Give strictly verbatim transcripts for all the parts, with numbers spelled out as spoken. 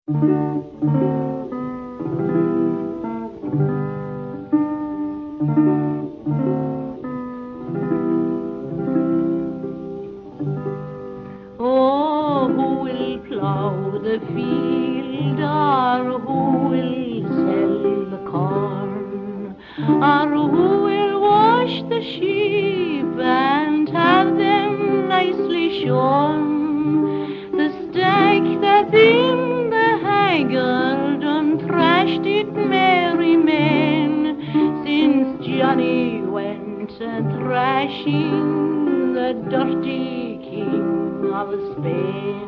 Oh, who will plough the field, or who will sell the corn, or who will wash the sheep and have them nicely shorn? The stag that's in the haggard and thrashed it merry men, since Johnny went a thrashing the dirty king of Spain.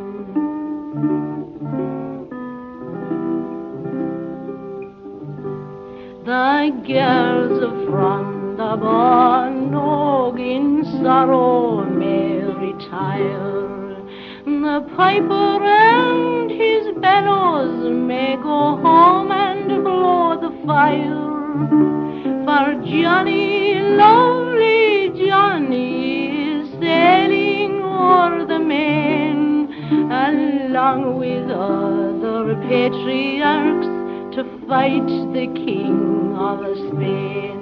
The girls from the Bonog in sorrow may retire, the piper and his bellows may go home and blow the fire, for Johnny, lovely Johnny, is sailing o'er the main, along with other patriarchs, to fight the king of Spain.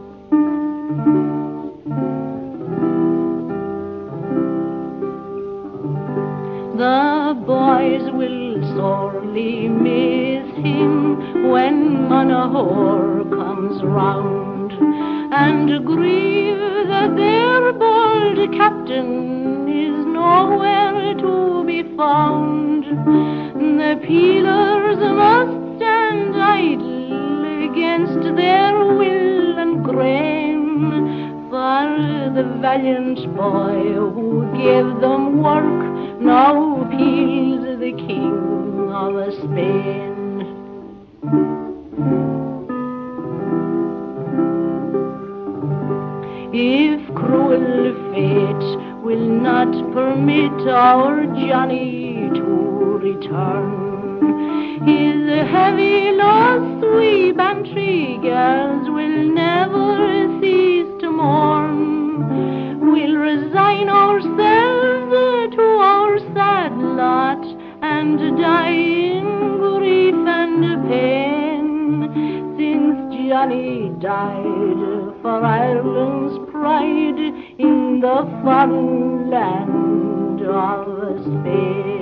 The boys will sorely miss him when Monaghan comes round, and grieve that their bold captain is nowhere to be found. The peelers must stand idle against their will and grain, for the valiant boy who gave them work now peels the king of Spain. If cruel fate will not permit our Johnny to return, his heavy loss we Bantry girls will never cease to mourn. We'll resign ourselves to our sad lot and die in grief and pain, since Johnny died for Ireland's pride in the foreign land of Spain.